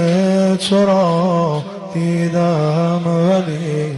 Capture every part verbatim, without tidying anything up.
تو را دیدم ولی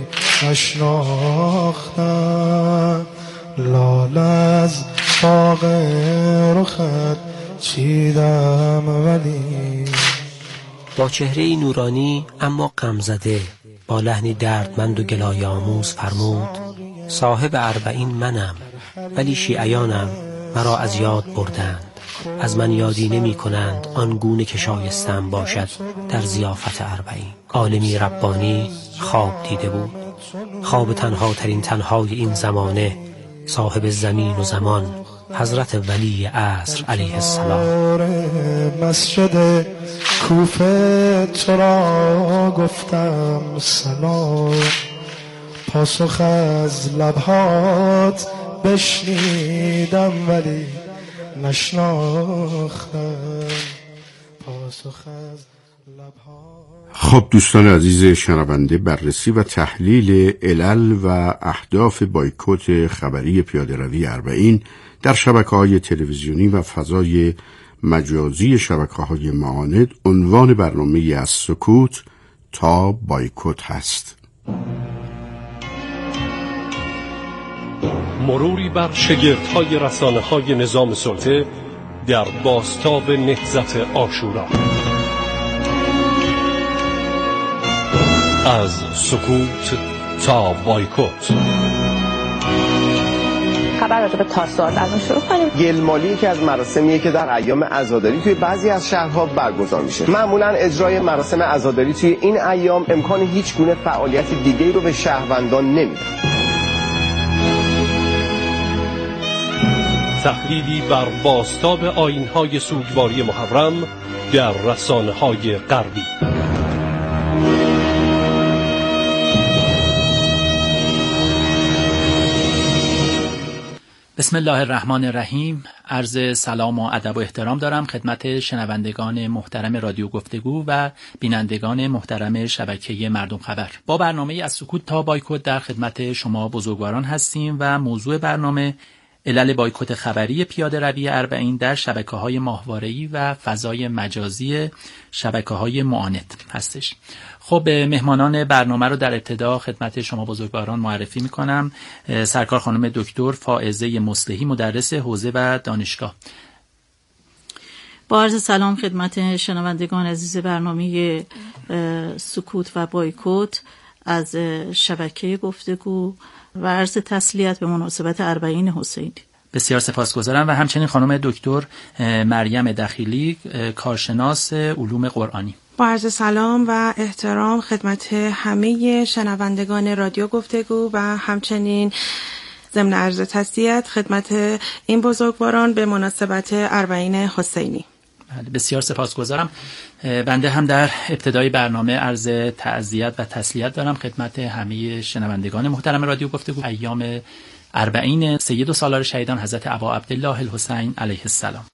نشناختم، لاله از باغ رخت چیدم ولی. با چهره نورانی اما غمزده، با لحنی دردمند و گلایه آموز فرمود: صاحب اربعین منم، ولی شیعیانم مرا از یاد بردند، از من یادی نمی کنند آن گونه که شایستم باشد در ضیافت اربعین. عالمی ربانی خواب دیده بود، خواب تنها ترین تنهای این زمانه، صاحب زمین و زمان، حضرت ولی عصر علیه السلام. مسجد کوفه تو را گفتم سلام، پاسخ از لبهات بشنیدم ولی نشناختم، پاسخ از لبهات. خب دوستان عزیز شنونده، بررسی و تحلیل علل و اهداف بایکوت خبری پیاده‌روی اربعین در شبکه‌های تلویزیونی و فضای مجازی شبکه‌های معاند عنوان برنامه از سکوت تا بایکوت هست. مروری بر شگفت‌های رسانه‌های نظام سلطه در بازتاب نهضت عاشورا. از سکوت تا بایکوت. خبر راجع به تاسوعات از اون شروع کنیم. گلمالی یکی از مراسمیه که در ایام عزاداری توی بعضی از شهرها برگزار میشه. معمولا اجرای مراسم عزاداری توی این ایام امکان هیچ گونه فعالیت دیگه‌ای رو به شهروندان نمیده. تحلیلی بر بازتاب آیین‌های سوگواری محرم در رسانه‌های غربی. بسم الله الرحمن الرحیم. عرض سلام و ادب و احترام دارم خدمت شنوندگان محترم رادیو گفتگو و بینندگان محترم شبکه مردم خبر. با برنامه از سکوت تا بایکوت در خدمت شما بزرگواران هستیم و موضوع برنامه علل بایکوت خبری پیاده‌روی اربعین در شبکه‌های ماهواره‌ای و فضای مجازی شبکه‌های معاند هستش. خب مهمانان برنامه رو در ابتدا خدمت شما بزرگواران معرفی می‌کنم. سرکار خانم دکتر فائزه مصلحی، مدرس حوزه و دانشگاه. با عرض سلام خدمت شنوندگان عزیز برنامه سکوت و بایکوت از شبکه گفتگو و عرض تسلیت به مناسبت اربعین حسینی. بسیار سپاسگزارم. و همچنین خانم دکتر مریم دخیلی، کارشناس علوم قرآنی. با عرض سلام و احترام خدمت همه شنوندگان رادیو گفتگو و همچنین ضمن عرض تسلیت خدمت این بزرگواران به مناسبت اربعین حسینی. بسیار سپاسگزارم. بنده هم در ابتدای برنامه عرض تعزیت و تسلیت دارم خدمت همه شنوندگان محترم رادیو گفتگو. ایام اربعین سید و سالار شهیدان حضرت ابا عبدالله الحسین علیه السلام.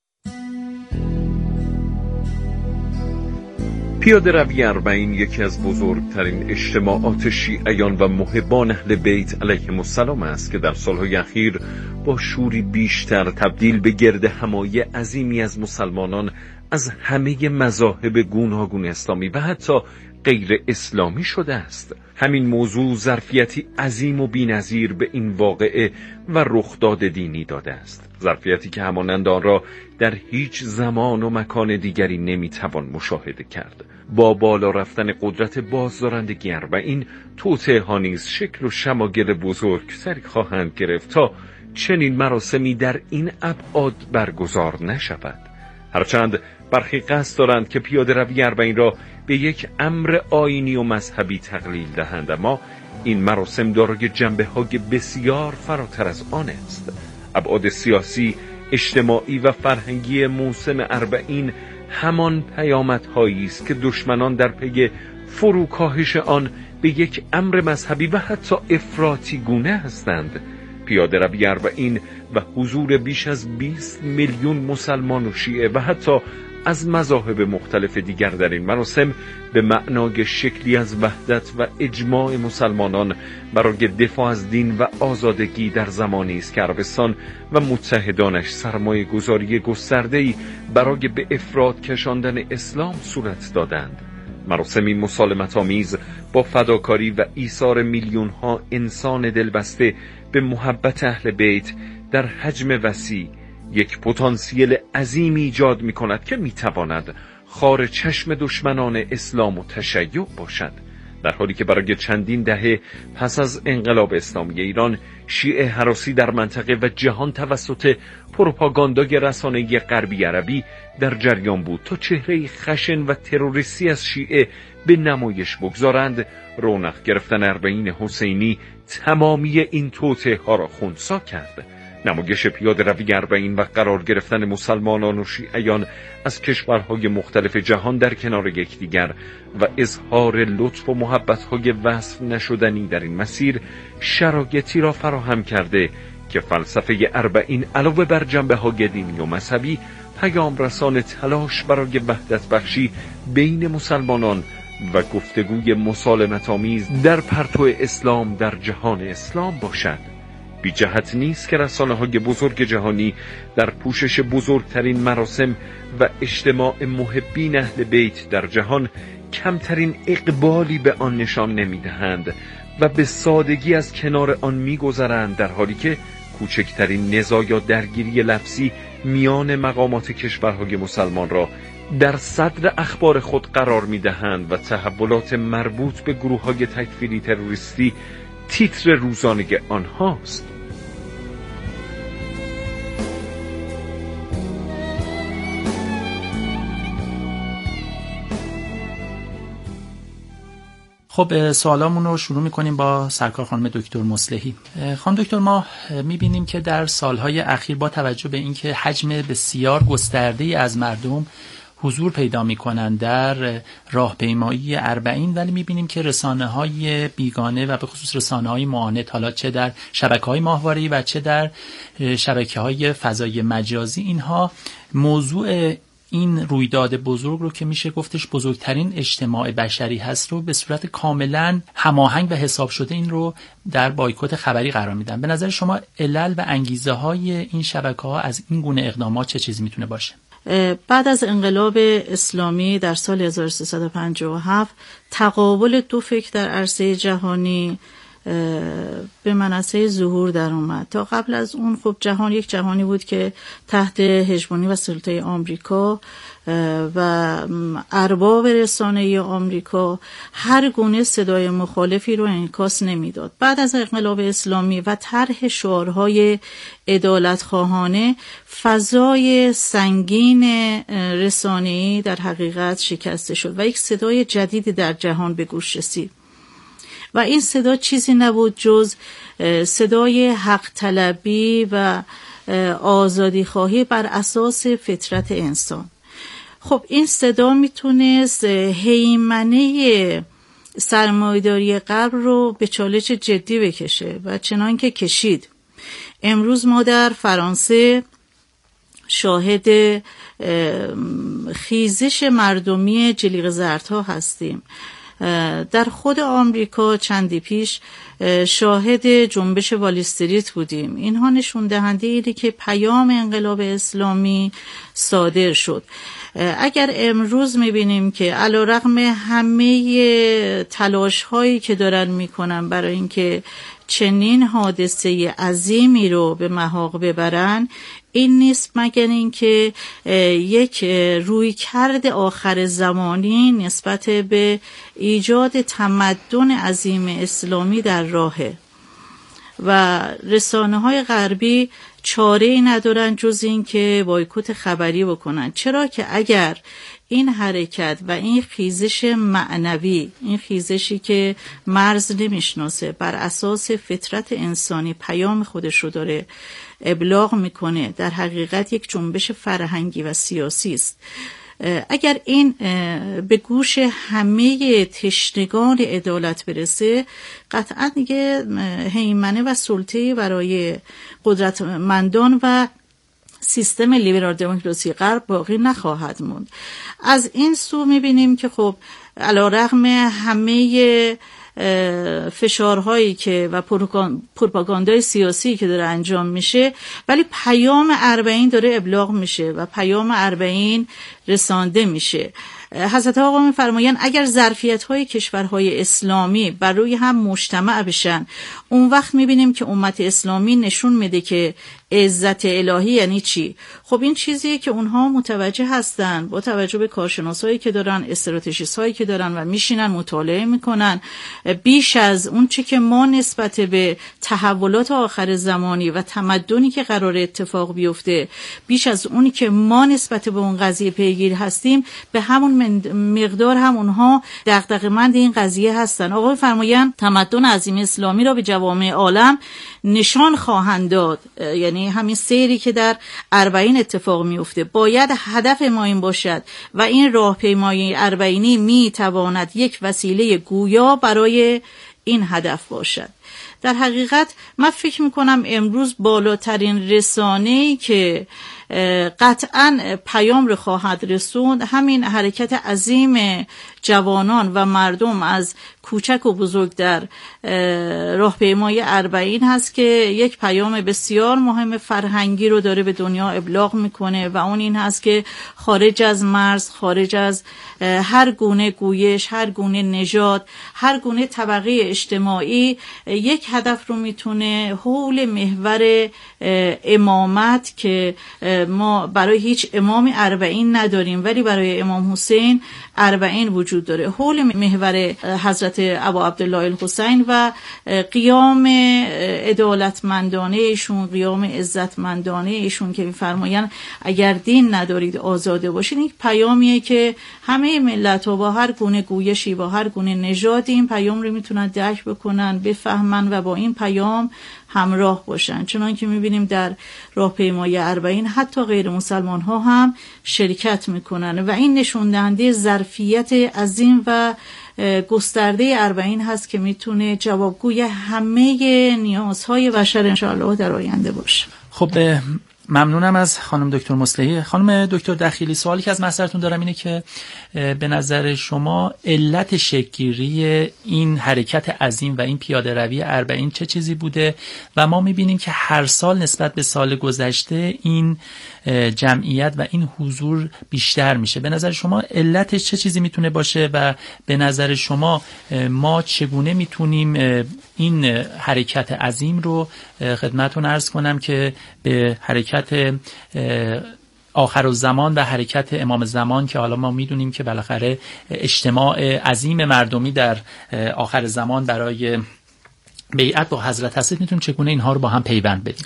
پیاده‌روی اربعین یکی از بزرگترین اجتماعات شیعیان و محبان اهل بیت علیهم السلام است که در سالهای اخیر با شوری بیشتر تبدیل به گرد همایی عظیمی از مسلمانان از همه مذاهب گوناگون اسلامی و حتی غیر اسلامی شده است. همین موضوع ظرفیتی عظیم و بی‌نظیر به این واقعه و رخداد دینی داده است، ظرفیتی که همانند آن را در هیچ زمان و مکان دیگری نمیتوان مشاهده کرد. با بالا رفتن قدرت بازدارندگی اربعین، توطئه ها نیز شکل و شمایل بزرگتری خواهند گرفت تا چنین مراسمی در این ابعاد برگزار نشود. هرچند برخی قصد دارند که پیاده‌روی اربعین را به یک امر آیینی و مذهبی تقلیل دهند، اما این مراسم دارای جنبه‌های بسیار فراتر از آن است. ابعاد سیاسی، اجتماعی و فرهنگی موسم اربعین همان پیامدهایی است که دشمنان در پی فروکاهش آن به یک امر مذهبی و حتی افراطی گونه هستند. پیاده‌روی اربعین و حضور بیش از بیست میلیون مسلمان و شیعه و حتی از مذاهب مختلف دیگر در این مراسم به معنای شکلی از وحدت و اجماع مسلمانان برای دفاع از دین و آزادگی در زمانی است که عربستان و متحدانش سرمایه گذاری گسترده‌ای برای به افراط کشاندن اسلام صورت دادند. مراسمی مسالمت آمیز با فداکاری و ایثار میلیون ها انسان دلبسته به محبت اهل بیت در حجم وسیع یک پتانسیل عظیم ایجاد می کند که می تواند خار چشم دشمنان اسلام و تشیع باشد، در حالی که برای چندین دهه پس از انقلاب اسلامی ایران شیعه هراسی در منطقه و جهان توسط پروپاگاندای رسانه‌ای غربی عربی در جریان بود تا چهره خشن و تروریستی از شیعه به نمایش بگذارند. رونق گرفتن اربعین حسینی تمامی این توطئه ها را خنثی کرد. نمایش پیاده روی اربعین و قرار گرفتن مسلمانان و شیعیان از کشورهای مختلف جهان در کنار یکدیگر و اظهار لطف و محبت‌های وصف نشدنی در این مسیر شرایطی را فراهم کرده که فلسفه اربعین علاوه بر جنبه‌های دینی و مذهبی پیام رسان تلاش برای وحدت بخشی بین مسلمانان و گفتگوی مسالمت آمیز در پرتو اسلام در جهان اسلام باشد. بی جهت نیست که رسانه‌های بزرگ جهانی در پوشش بزرگترین مراسم و اجتماع محبین اهل بیت در جهان کمترین اقبالی به آن نشان نمی‌دهند و به سادگی از کنار آن می‌گذرند، در حالی که کوچکترین نزاع یا درگیری لفظی میان مقامات کشورهای مسلمان را در صدر اخبار خود قرار می‌دهند و تحولات مربوط به گروه‌های تکفیری تروریستی تیتر روزانه آنهاست. خب سوالامون رو شروع میکنیم با سرکار خانم دکتر مصلحی. خانم دکتر، ما میبینیم که در سالهای اخیر با توجه به اینکه حجم بسیار گسترده‌ای از مردم حضور پیدا میکنند در راهپیمایی اربعین، ولی میبینیم که رسانه‌های بیگانه و به خصوص رسانه‌های معاند، حالا چه در شبکه‌های ماهواره‌ای و چه در شبکه‌های فضای مجازی، اینها موضوع این رویداد بزرگ رو که میشه گفتش بزرگترین اجتماع بشری هست رو به صورت کاملا هماهنگ و حساب شده این رو در بایکوت خبری قرار میدن. به نظر شما علل و انگیزه های این شبکه ها از این گونه اقدامات چه چیزی میتونه باشه؟ بعد از انقلاب اسلامی در سال هزار و سیصد و پنجاه و هفت تقابل دو فکر در عرصه جهانی به منصه ظهور در اومد. تا قبل از اون خب جهان یک جهانی بود که تحت هژمونی و سلطه آمریکا و ارباب رسانه‌ای آمریکا هر گونه صدای مخالفی رو انعکاس نمیداد. بعد از انقلاب اسلامی و طرح شعارهای عدالت‌خواهانه، فضای سنگین رسانه‌ای در حقیقت شکسته شد و یک صدای جدیدی در جهان به گوش رسید. و این صدا چیزی نبود جز صدای حق طلبی و آزادی خواهی بر اساس فطرت انسان. خب این صدا میتونست هیمنه سرمایه‌داری غرب رو به چالش جدی بکشه و چنان که کشید. امروز ما در فرانسه شاهد خیزش مردمی جلیقه زردها هستیم. در خود آمریکا چندی پیش شاهد جنبش وال استریت بودیم. اینها نشون دهنده اینه که پیام انقلاب اسلامی صادر شد. اگر امروز میبینیم که علیرغم همه تلاش هایی که دارن میکنن برای اینکه چنین حادثه عظیمی رو به محاق ببرن، این نیست مگر اینکه یک رویکرد آخر زمانی نسبت به ایجاد تمدن عظیم اسلامی در راهه و رسانه‌های غربی چاره‌ای ندارن جز این که بایکوت خبری بکنن. چرا که اگر این حرکت و این خیزش معنوی، این خیزشی که مرز نمیشناسه، بر اساس فطرت انسانی پیام خودش رو داره ابلاغ میکنه، در حقیقت یک جنبش فرهنگی و سیاسی است. اگر این به گوش همه تشنگان عدالت برسه، قطعا دیگه هیمنه و سلطه برای قدرتمندان و سیستم لیبرال دموکراسی غرب باقی نخواهد موند. از این سو میبینیم که خب علیرغم همه فشارهایی که و پروپاگاندای سیاسی که داره انجام میشه، ولی پیام اربعین داره ابلاغ میشه و پیام اربعین رسانده میشه. حضرت آقا می‌فرمایند اگر ظرفیت‌های کشورهای اسلامی بر روی هم مجتمع بشن، اون وقت می‌بینیم که امت اسلامی نشون میده که عزت الهی یعنی چی. خب این چیزیه که اونها متوجه هستن با توجه به کارشناسایی که دارن، استراتژیستایی که دارن و میشینن مطالعه میکنن. بیش از اون چی که ما نسبت به تحولات آخر زمانی و تمدنی که قرار اتفاق بیفته، بیش از اونی که ما نسبت به اون قضیه پیگیر هستیم، به همون مقدار هم اونها دغدغه‌مند این قضیه هستن. آقا فرمایند تمدن عظیم اسلامی را به جوامع عالم نشان خواهند داد. یعنی همین سیری که در اربعین اتفاق میفته باید هدف ما این باشد و این راهپیمایی اربعینی می تواند یک وسیله گویا برای این هدف باشد. در حقیقت من فکر میکنم امروز بالاترین رسانه‌ای که قطعاً پیام رو خواهد رسوند همین حرکت عظیم جوانان و مردم از کوچک و بزرگ در راهپیمایی اربعین هست که یک پیام بسیار مهم فرهنگی رو داره به دنیا ابلاغ میکنه و اون این هست که خارج از مرز، خارج از هر گونه گویش، هر گونه نژاد، هر گونه طبقه اجتماعی، یک هدف رو میتونه حول محور امامت که ما برای هیچ امام اربعین نداریم ولی برای امام حسین اربعین وجود داره، حول محور حضرت ابا عبدالله الحسین و قیام عدالتمندانه ایشون، قیام عزتمندانه ایشون که می‌فرمایند اگر دین ندارید آزاده باشید. این پیامیه که همه ملت‌ها با هر گونه گویشی، با هر گونه نژادی این پیام رو میتونن درک بکنن، بفهمن و با این پیام همراه باشن. چنان که میبینیم در راهپیمایی اربعین حتی غیر مسلمان ها هم شرکت میکنن و این نشون دهنده ظرفیت عظیم و گسترده اربعین هست که میتونه جوابگوی همه نیازهای بشر انشاءالله در آینده باشه. خب ممنونم از خانم دکتر مصلحی. خانم دکتر دخیلی، سوالی که از محضرتون دارم اینه که به نظر شما علت شکل‌گیری این حرکت عظیم و این پیاده روی اربعین چه چیزی بوده؟ و ما می‌بینیم که هر سال نسبت به سال گذشته این جمعیت و این حضور بیشتر میشه. به نظر شما علتش چه چیزی میتونه باشه و به نظر شما ما چگونه میتونیم این حرکت عظیم رو خدمتتون عرض کنم که به حرکت آخرالزمان و حرکت امام زمان که حالا ما میدونیم که بالاخره اجتماع عظیم مردمی در آخر زمان برای بیعت با حضرت هستید، میتونیم چگونه اینها رو با هم پیوند بدیم؟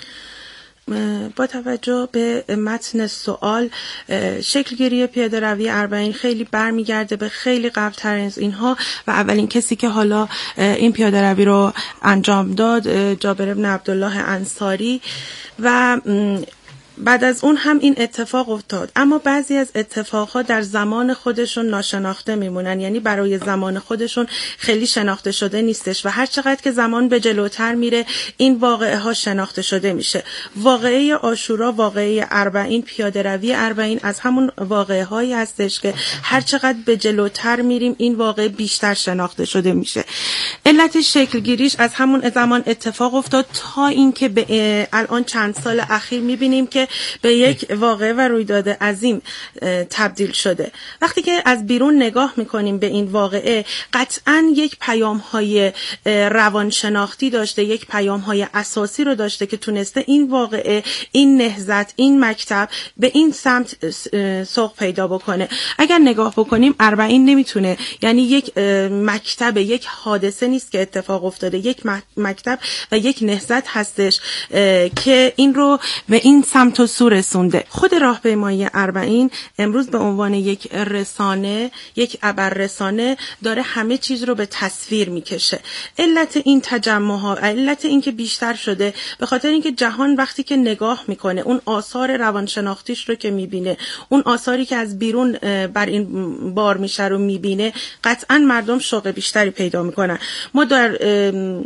با توجه به متن سوال، شکلگیری پیاده روی اربعین خیلی برمیگرده به خیلی قبل‌تر از اینها و اولین کسی که حالا این پیاده روی رو انجام داد جابر بن عبدالله انصاری و بعد از اون هم این اتفاق افتاد. اما بعضی از اتفاقها در زمان خودشون ناشناخته میمونن، یعنی برای زمان خودشون خیلی شناخته شده نیستش و هر چقدر که زمان به جلوتر میره این واقعه ها شناخته شده میشه. واقعه عاشورا، واقعه اربعین، پیاده روی اربعین از همون واقعه هایی هستش که هر چقدر به جلوتر میریم این واقعه بیشتر شناخته شده میشه. علت شکل گیریش از همون زمان اتفاق افتاد تا اینکه به الان چند سال اخیر میبینیم که به یک واقعه و رویداد عظیم تبدیل شده. وقتی که از بیرون نگاه میکنیم به این واقعه، قطعاً یک پیام‌های روانشناختی داشته، یک پیام‌های اساسی رو داشته که تونسته این واقعه، این نهضت، این مکتب به این سمت سوق پیدا بکنه. اگر نگاه بکنیم اربعین نمیتونه، یعنی یک مکتب، یک حادثه نیست که اتفاق افتاده، یک مکتب و یک نهضت هستش که این رو به این سمت و سو رسونده. خود راهپیمایی اربعین امروز به عنوان یک رسانه، یک ابر رسانه داره همه چیز رو به تصویر میکشه. علت این تجمع ها، علت این که بیشتر شده به خاطر اینکه جهان وقتی که نگاه میکنه اون آثار روانشناختیش رو که میبینه، اون آثاری که از بیرون بر این بار میشه رو میبینه، قطعا مردم شوق بیشتری پیدا میکنن. ما در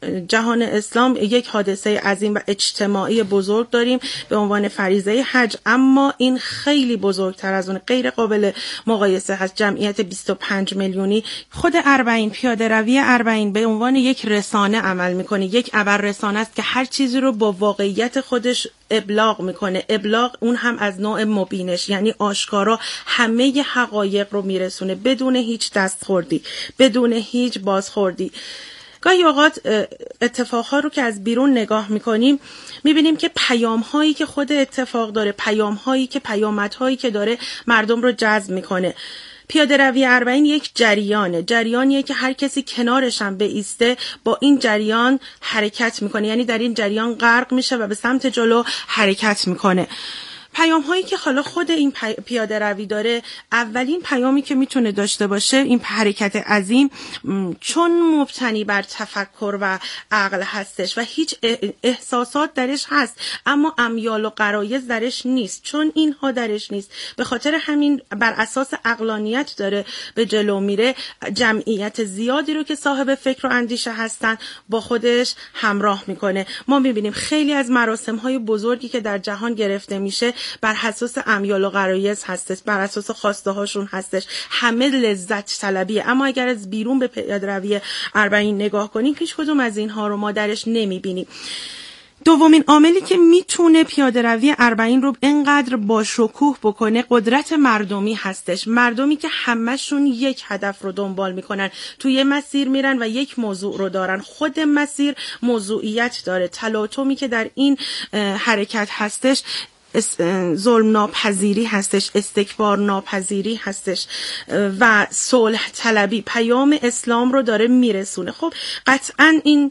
جهان اسلام یک حادثه عظیم و اجتماعی بزرگ داریم به عنوان فریضه حج، اما این خیلی بزرگتر از اون، غیر قابل مقایسه هست. جمعیت بیست و پنج میلیونی. خود اربعین، پیاده روی اربعین به عنوان یک رسانه عمل میکنه، یک ابر رسانه است که هر چیزی رو با واقعیت خودش ابلاغ میکنه. ابلاغ اون هم از نوع مبینش، یعنی آشکارا همه حقایق رو میرسونه بدون هیچ دستخوردی، بدون هیچ بازخوردی. گاهی اوقات اتفاقها رو که از بیرون نگاه میکنیم میبینیم که پیام هایی که خود اتفاق داره، پیام هایی که پیامد هایی که داره مردم رو جذب میکنه. پیاده روی اربعین یک جریانه، جریانیه که هر کسی کنارش هم بایسته با این جریان حرکت میکنه، یعنی در این جریان غرق میشه و به سمت جلو حرکت میکنه. پیام هایی که حالا خود این پیاده روی داره، اولین پیامی که میتونه داشته باشه این حرکت عظیم، چون مبتنی بر تفکر و عقل هستش و هیچ احساسات درش هست اما امیال و غرایز درش نیست، چون اینها درش نیست، به خاطر همین بر اساس عقلانیت داره به جلو میره. جمعیت زیادی رو که صاحب فکر و اندیشه هستن با خودش همراه میکنه. ما میبینیم خیلی از مراسم های بزرگی که در جهان گرفته میشه بر اساس امیال و غرایز هستش، بر اساس خواسته هاشون هستش، همه لذت طلبیه. اما اگر از بیرون به پیاده روی اربعین نگاه کنیم هیچ کدوم از اینها رو ما درش نمیبینیم. دومین عاملی که میتونه پیاده روی اربعین رو اینقدر با شکوه بکنه قدرت مردمی هستش. مردمی که همشون یک هدف رو دنبال میکنن، توی مسیر میرن و یک موضوع رو دارن. خود مسیر موضوعیت داره. تلاطمی که در این حرکت هستش ظلم ناپذیری هستش، استکبار ناپذیری هستش و صلح طلبی. پیام اسلام رو داره میرسونه. خب قطعا این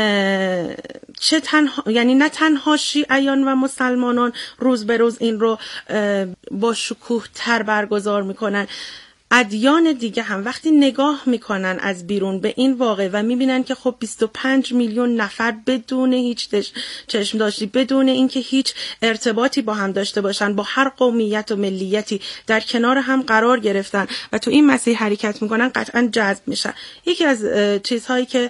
چه تنها، یعنی نه تنها شیعیان و مسلمانان روز به روز این رو با شکوه تر برگزار میکنن، ادیان دیگه هم وقتی نگاه میکنن از بیرون به این واقع و میبینن که خب بیست و پنج میلیون نفر بدون هیچ چشم داشتی، بدون اینکه هیچ ارتباطی با هم داشته باشن، با هر قومیت و ملیتی در کنار هم قرار گرفتن و تو این مسیر حرکت میکنن، قطعا جذب میشن. یکی از چیزهایی که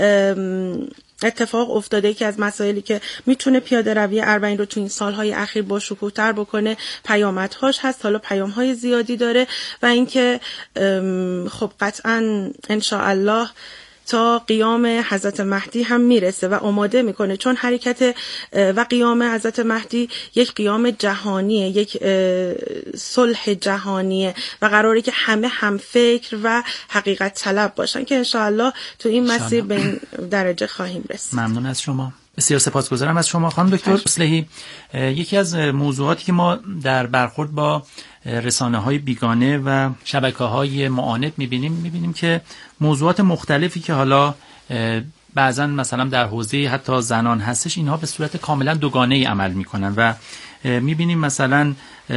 اتفاق افتاده، که از مسائلی که میتونه پیاده روی اربعین رو تو این سالهای اخیر با شکوه‌تر بکنه پیامدهاش هست. حالا پیام‌های زیادی داره و اینکه خب قطعاً انشاءالله تا قیام حضرت مهدی هم میرسه و آماده میکنه، چون حرکت و قیام حضرت مهدی یک قیام جهانیه، یک صلح جهانیه و قراره که همه هم فکر و حقیقت طلب باشن که انشاءالله تو این مسیر به این درجه خواهیم رسید. ممنون از شما، بسیار سپاسگزارم از شما خانم دکتر اصلحی. یکی از موضوعاتی که ما در برخورد با رسانه‌های بیگانه و شبکه‌های معاند می‌بینیم می‌بینیم که موضوعات مختلفی که حالا بعضن مثلا در حوزه حتی زنان هستش، اینها به صورت کاملا دوگانه‌ای عمل می‌کنن و می‌بینیم مثلا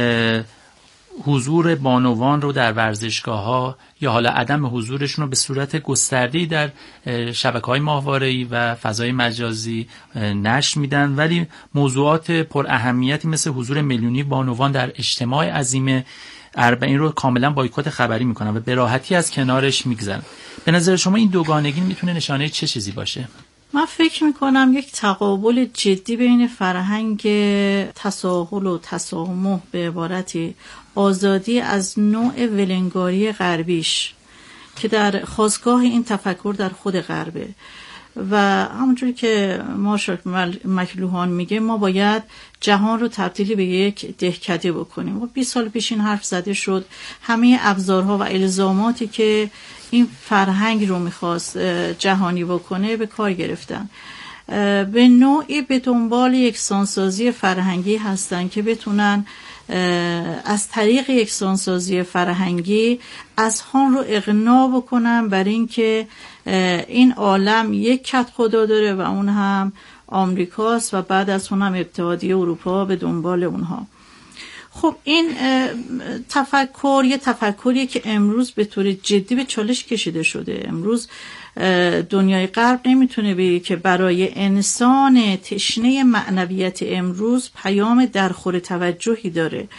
حضور بانوان رو در ورزشگاه‌ها یا حالا عدم حضورشون رو به صورت گسترده‌ای در شبکه‌های ماهواره‌ای و فضای مجازی نشر میدن، ولی موضوعات پر اهمیتی مثل حضور میلیونی بانوان در اجتماع عظیم اربعین رو کاملا بایکوت خبری میکنن و به راحتی از کنارش میگذرن. به نظر شما این دوگانگی میتونه نشانه چه چیزی باشه؟ من فکر میکنم یک تقابل جدی بین فرهنگ تساهل و تسامح، به عبارتی آزادی از نوع ولنگاری غربیش که در خاستگاه این تفکر در خود غربه و همونجوری که مارشال مکلوهان میگه ما باید جهان رو تبدیل به یک دهکده بکنیم. و بیست سال پیش این حرف زده شد، همه ابزارها و الزاماتی که این فرهنگ رو میخواست جهانی بکنه به کار گرفتن. به نوعی به دنبال یکسانسازی فرهنگی هستن که بتونن از طریق یکسانسازی فرهنگی اذهان رو اقناع بکنن بر این که این عالم یک کت خدا داره و اون هم آمریکاست و بعد از اون هم اتحادیه اروپا به دنبال اونها. خب این تفکر یه تفکریه که امروز به طور جدی به چالش کشیده شده. امروز دنیای غرب نمیتونه بگه که برای انسان تشنه معنویت امروز پیام درخور توجهی داره.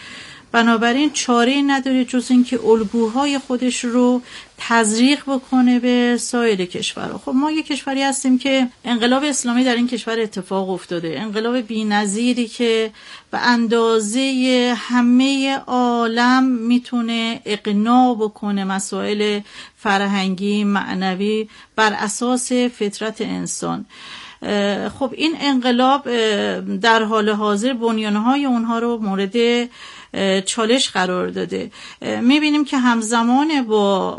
بنابراین چاره‌ای نداره جز اینکه الگوهای خودش رو تزریق بکنه به سایر کشورها. خب ما یک کشوری هستیم که انقلاب اسلامی در این کشور اتفاق افتاده، انقلاب بی‌نظیری که به اندازه همه عالم میتونه اقناع بکنه مسائل فرهنگی معنوی بر اساس فطرت انسان. خب این انقلاب در حال حاضر بنیانهای اونها رو مورد چالش قرار داده. میبینیم که همزمان با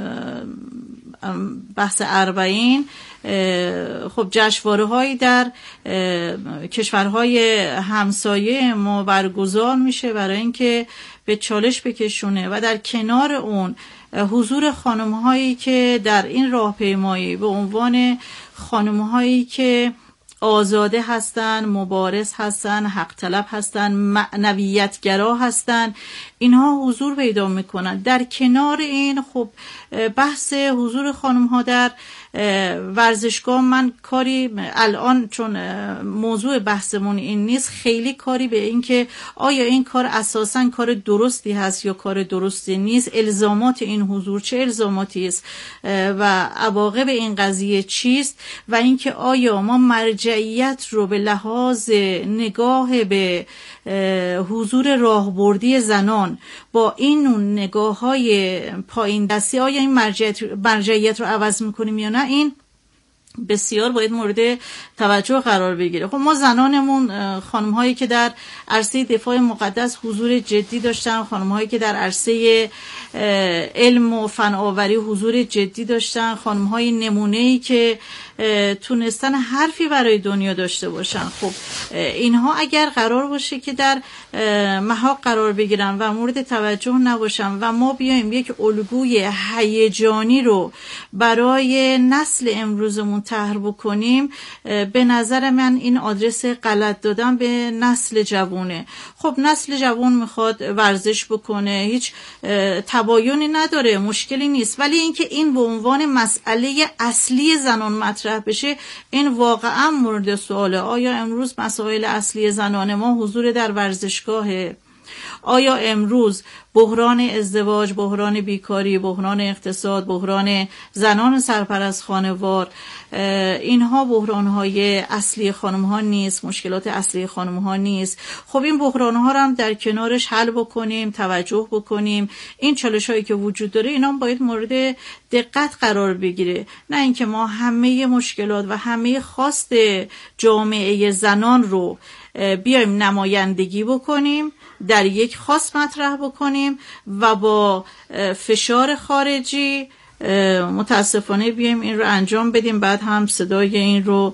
بحث اربعین خب جشنواره هایی در کشورهای همسایه ما برگزار میشه برای اینکه به چالش بکشونه و در کنار اون حضور خانم هایی که در این راهپیمایی به عنوان خانم هایی که آزاده هستن، مبارز هستن، حق طلب هستن، معنویتگرا هستن، اینها حضور پیدا میکنن. در کنار این خب بحث حضور خانم ها در ورزشگاه، من کاری الان چون موضوع بحثمون این نیست، خیلی کاری به این که آیا این کار اساساً کار درستی هست یا کار درستی نیست، الزامات این حضور چه الزاماتی است و عواقب این قضیه چیست، و اینکه آیا ما مرجعیت رو به لحاظ نگاه به حضور راهبردی زنان با این نگاه های پایین دستی آیا این مرجعیت, مرجعیت رو عوض میکنیم یا نه، این بسیار باید مورد توجه قرار بگیره. خب ما زنانمون، خانم هایی که در عرصه دفاع مقدس حضور جدی داشتن، خانم هایی که در عرصه علم و فناوری حضور جدی داشتن، خانم های نمونه‌ای که تونستن حرفی برای دنیا داشته باشن، خب اینها اگر قرار باشه که در محاق قرار بگیرن و مورد توجه نباشن و ما بیایم یک الگوی هیجانی رو برای نسل امروزمون طرح بکنیم، به نظر من این آدرس غلط دادن به نسل جوونه. خب نسل جوان میخواد ورزش بکنه، هیچ تباینی نداره، مشکلی نیست، ولی اینکه این به عنوان مسئله اصلی زنان مطرح بشه، این واقعا مورد سواله. آیا امروز مسائل اصلی زنان ما حضور در ورزشگاهه؟ آیا امروز بحران ازدواج، بحران بیکاری، بحران اقتصاد، بحران زنان سرپرست خانوار، اینها بحران‌های اصلی خانم‌ها نیست، مشکلات اصلی خانم‌ها نیست؟ خب این بحران‌ها رو هم در کنارش حل بکنیم، توجه بکنیم. این چالش‌هایی که وجود داره اینا هم باید مورد دقت قرار بگیره، نه اینکه ما همه مشکلات و همه خواست جامعه زنان رو بیایم نمایندگی بکنیم، در یک خواست مطرح بکنیم و با فشار خارجی متاسفانه بیایم این رو انجام بدیم، بعد هم صدای این رو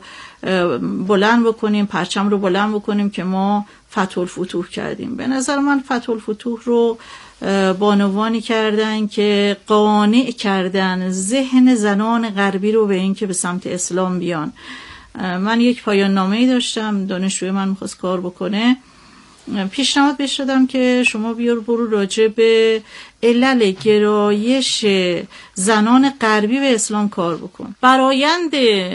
بلند بکنیم، پرچم رو بلند بکنیم که ما فتح الفتوح کردیم. به نظر من فتح الفتوح رو بانوانی کردن که قانع کردن ذهن زنان غربی رو به این که به سمت اسلام بیان. من یک پایان نامه‌ای داشتم، دانشجوی من می‌خواست کار بکنه، پیشنهاد بهش دادم که شما بیار برو راجع به علل گرایش زنان غربی به اسلام کار بکن. برآیند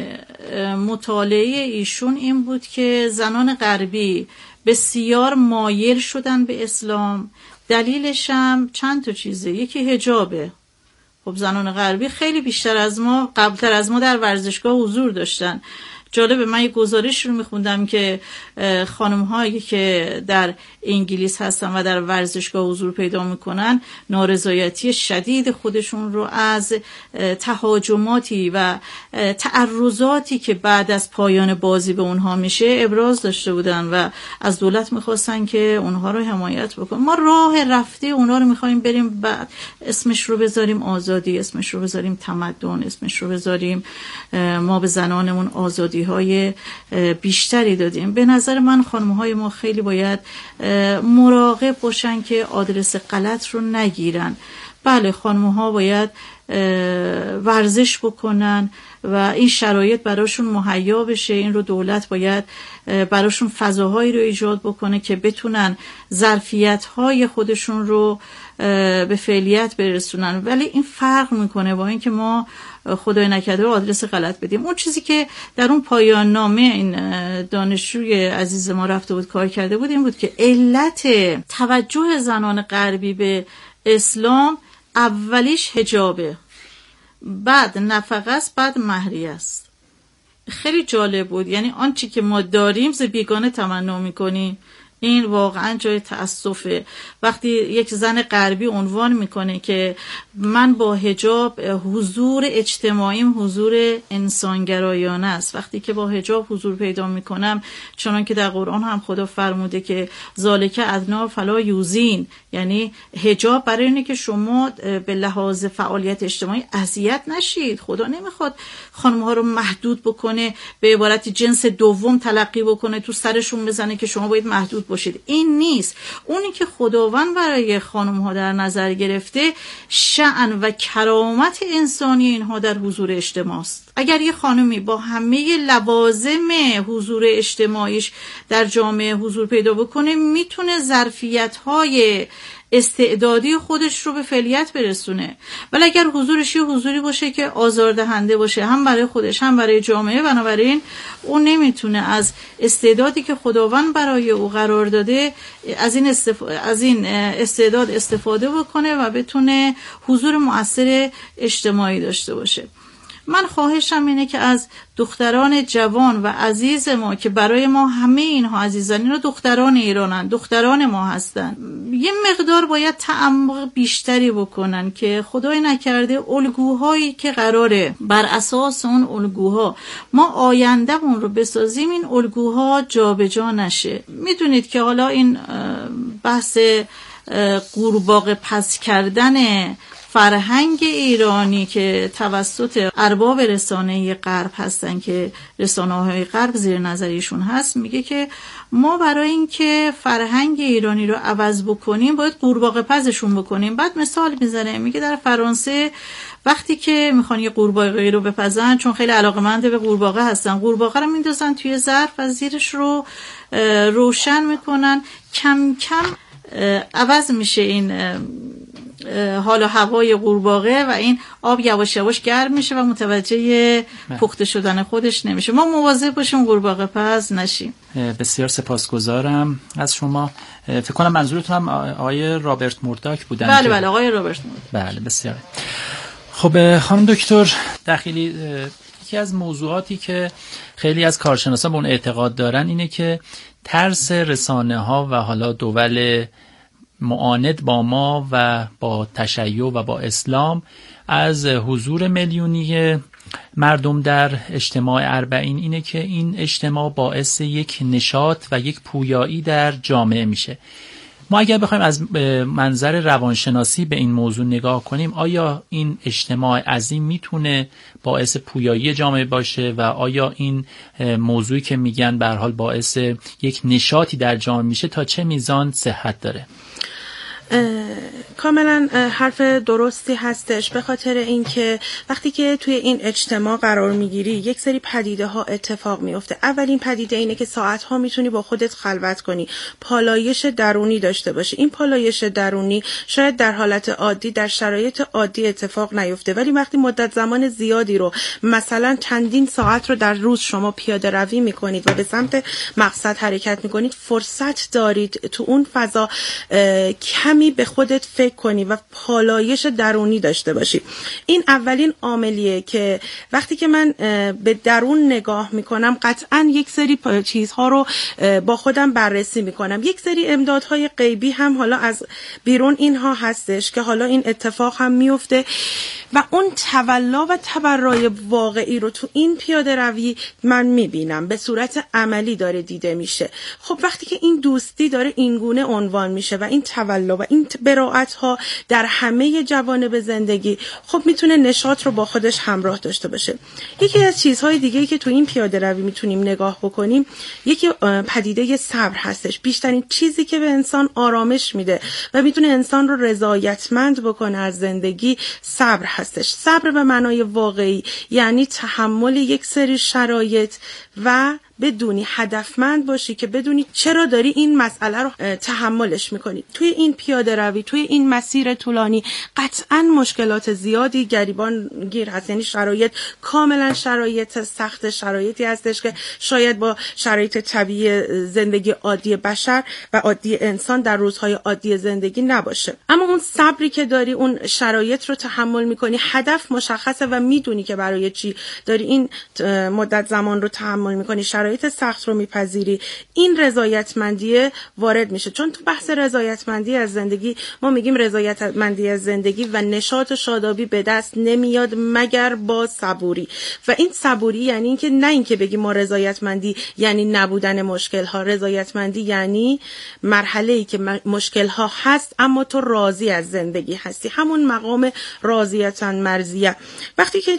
مطالعه ایشون این بود که زنان غربی بسیار مایل شدن به اسلام. دلیلش هم چند تا چیزه. یکی حجابه. خب زنان غربی خیلی بیشتر از ما، قبلتر از ما در ورزشگاه حضور داشتن. جالبه، من یک گزارش رو میخوندم که خانم هایی که در انگلیس هستن و در ورزشگاه حضور پیدا میکنن نارضایتی شدید خودشون رو از تهاجماتی و تعرضاتی که بعد از پایان بازی به اونها میشه ابراز داشته بودن و از دولت میخواستن که اونها رو حمایت بکنن. ما راه رفته اونها رو میخوایم بریم، بعد اسمش رو بذاریم آزادی، اسمش رو بذاریم تمدن، اسمش رو بذاریم ما به زنانمون آزادی های بیشتری دادیم. به نظر من خانم های ما خیلی باید مراقب باشن که آدرس غلط رو نگیرن. بله خانم‌ها باید ورزش بکنن و این شرایط براشون مهیا بشه. این رو دولت باید براشون فضاهایی رو ایجاد بکنه که بتونن ظرفیت‌های خودشون رو به فعلیت برسونن. ولی این فرق میکنه با اینکه ما خدای نکرده آدرس غلط بدیم. اون چیزی که در اون پایان نامه این دانشجوی عزیز ما رفته بود کار کرده بود این بود که علت توجه زنان غربی به اسلام اولیش حجابه، بعد نفقه است، بعد مهریه است. خیلی جالب بود. یعنی آنچه که ما داریم ز بیگانه تمنا میکنیم. این واقعا جای تأسفه. وقتی یک زن غربی عنوان میکنه که من با حجاب حضور اجتماعیم حضور انسانگرایانه است، وقتی که با حجاب حضور پیدا میکنم، چنان که در قرآن هم خدا فرموده که ذالک ادنا فلا یوزین، یعنی حجاب برای اینه که شما به لحاظ فعالیت اجتماعی اذیت نشید. خدا نمیخواد خانم‌ها رو محدود بکنه، به عبارت جنس دوم تلقی بکنه، تو سرشون بزنه که شما باید محدود باشید. این نیست. اونی که خداوند برای خانم‌ها در نظر گرفته شأن و کرامت انسانی اینها در حضور اجتماعی است. اگر یه خانمی با همه لوازم حضور اجتماعیش در جامعه حضور پیدا بکنه، میتونه ظرفیت‌های استعدادی خودش رو به فعلیت برسونه. ولی اگر حضورش یه حضوری باشه که آزاردهنده باشه، هم برای خودش هم برای جامعه، بنابراین اون نمیتونه از استعدادی که خداوند برای او قرار داده از این استف... از این استعداد استفاده بکنه و بتونه حضور مؤثر اجتماعی داشته باشه. من خواهشم اینه که از دختران جوان و عزیز ما که برای ما همه اینها عزیزان، اینا دختران ایرانن، دختران ما هستن، یه مقدار باید تعمق بیشتری بکنن که خدای نکرده الگوهایی که قراره بر اساس اون الگوها ما آیندهمون رو بسازیم، این الگوها جابجا نشه. میدونید که حالا این بحث قورباغه پس کردن فرهنگ ایرانی که توسط ارباب رسانه غرب هستن که رسانه‌های غرب زیر نظریشون هست، میگه که ما برای اینکه فرهنگ ایرانی رو عوض بکنیم باید قورباغه پزشون بکنیم. بعد مثال میزنه، میگه در فرانسه وقتی که میخوان یه قورباغه رو بپزن، چون خیلی علاقه‌مند به قورباغه هستن، قورباغه رو میندازن توی ظرف و زیرش رو روشن میکنن، کم کم عوض میشه این حال و هوای قورباغه و این آب یواش یواش گرم میشه و متوجه پخته شدن خودش نمیشه. ما مواظب باشیم قورباغه پز نشیم. بسیار سپاسگزارم از شما. فکر کنم منظورتون هم آقای رابرت مورداک بودن. بله بله آقای رابرت مورداک. بله بسیار. خب خانم دکتر دخیلی، یکی از موضوعاتی که خیلی از کارشناسان به اون اعتقاد دارن اینه که ترس رسانه ها و حالا دول معاند با ما و با تشیع و با اسلام از حضور میلیونی مردم در اجتماع اربعین اینه که این اجتماع باعث یک نشاط و یک پویایی در جامعه میشه. ما اگر بخوایم از منظر روانشناسی به این موضوع نگاه کنیم، آیا این اجتماع عظیم میتونه باعث پویایی جامعه باشه و آیا این موضوعی که میگن به هر حال باعث یک نشاطی در جامعه میشه تا چه میزان صحت داره؟ کاملا حرف درستی هستش، به خاطر اینکه وقتی که توی این اجتماع قرار میگیری یک سری پدیده ها اتفاق میفته. اولین پدیده اینه که ساعت ها میتونی با خودت خلوت کنی، پالایش درونی داشته باشی. این پالایش درونی شاید در حالت عادی در شرایط عادی اتفاق نیفته، ولی وقتی مدت زمان زیادی رو مثلا چندین ساعت رو در روز شما پیاده روی میکنید و به سمت مقصد حرکت میکنید، فرصت دارید تو اون فضا کمی به خودت فکر کنی و پالایش درونی داشته باشی. این اولین عاملیه که وقتی که من به درون نگاه میکنم قطعا یک سری چیزها رو با خودم بررسی میکنم. یک سری امدادهای غیبی هم حالا از بیرون اینها هستش که حالا این اتفاق هم میفته و اون تولا و تبرای واقعی رو تو این پیاده روی من میبینم، به صورت عملی داره دیده میشه. خب وقتی که این دوستی داره اینگونه عنوان میشه و این تولا و این به قرائت‌ها در همه جوانب زندگی خب میتونه نشاط رو با خودش همراه داشته باشه. یکی از چیزهای دیگه‌ای که تو این پیاده روی میتونیم نگاه بکنیم یکی پدیده صبر هستش. بیشترین چیزی که به انسان آرامش میده و میتونه انسان رو رضایتمند بکنه از زندگی صبر هستش. صبر به معنای واقعی یعنی تحمل یک سری شرایط و بدونی هدفمند باشی که بدونی چرا داری این مسئله رو تحملش میکنی. توی این پیاده روی، توی این مسیر طولانی قطعاً مشکلات زیادی گریبان گیر هست، یعنی شرایط کاملا شرایط سخت، شرایطی هستش که شاید با شرایط طبیعی زندگی عادی بشر و عادی انسان در روزهای عادی زندگی نباشه. اما اون صبری که داری، اون شرایط رو تحمل میکنی، هدف مشخصه و میدونی که برای چی داری این مدت زمان رو تحمل میکنی، شرایط سخت رو میپذیری، این رضایتمندی وارد میشه. چون تو بحث رضایتمندی از زندگی ما میگیم رضایتمندی از زندگی و نشاط و شادابی به دست نمیاد مگر با صبوری. و این صبوری یعنی اینکه نه اینکه بگیم ما رضایتمندی یعنی نبودن مشکل ها، رضایتمندی یعنی مرحله ای که مشکل ها هست اما تو راضی از زندگی هستی، همون مقام راضیتن مرضیه. وقتی که